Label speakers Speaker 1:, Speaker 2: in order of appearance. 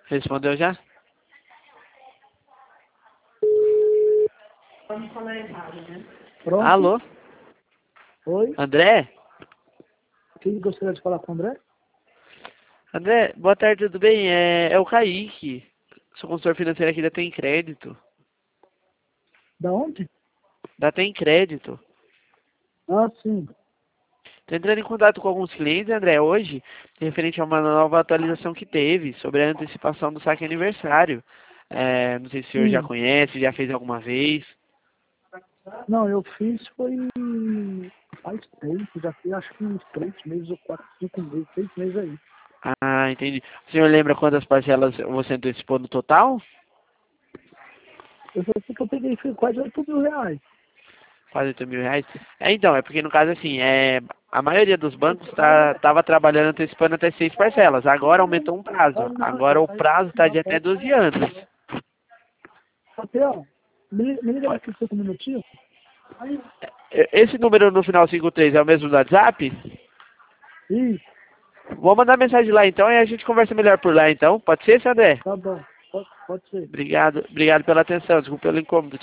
Speaker 1: Respondeu já?
Speaker 2: Pronto?
Speaker 1: Alô?
Speaker 2: Oi?
Speaker 1: André?
Speaker 2: Quem gostaria de falar com o André?
Speaker 1: André, boa tarde, tudo bem? É o Kaique. Sou consultor financeiro aqui da Tem Crédito.
Speaker 2: Da onde?
Speaker 1: Da Tem Crédito.
Speaker 2: Ah, sim.
Speaker 1: Tô entrando em contato com alguns clientes, André, hoje, referente a uma nova atualização que teve sobre a antecipação do saque aniversário. Não sei se o senhor já
Speaker 2: Sim.
Speaker 1: conhece, já fez alguma vez.
Speaker 2: Não, eu fiz foi faz tempo, já fiz acho que uns 3 meses ou 4, 5 meses, 6 meses aí.
Speaker 1: Ah, entendi. O senhor lembra quantas parcelas você antecipou no total?
Speaker 2: Eu sei que eu peguei foi quase R$ 8.000.
Speaker 1: Quase R$ 8.000. Então, é porque no caso assim, a maioria dos bancos tava trabalhando antecipando até 6 parcelas. Agora aumentou um
Speaker 2: Ah,
Speaker 1: prazo.
Speaker 2: não,
Speaker 1: Agora o prazo está de até 12 anos.
Speaker 2: Patrão, me liga daqui 5 minutinhos.
Speaker 1: Esse número no final 53 é o mesmo do WhatsApp?
Speaker 2: Ih,
Speaker 1: Vou mandar mensagem lá então e a gente conversa melhor por lá então. Pode ser, André?
Speaker 2: tá bom, pode ser.
Speaker 1: Obrigado pela atenção. Desculpa pelo incômodo.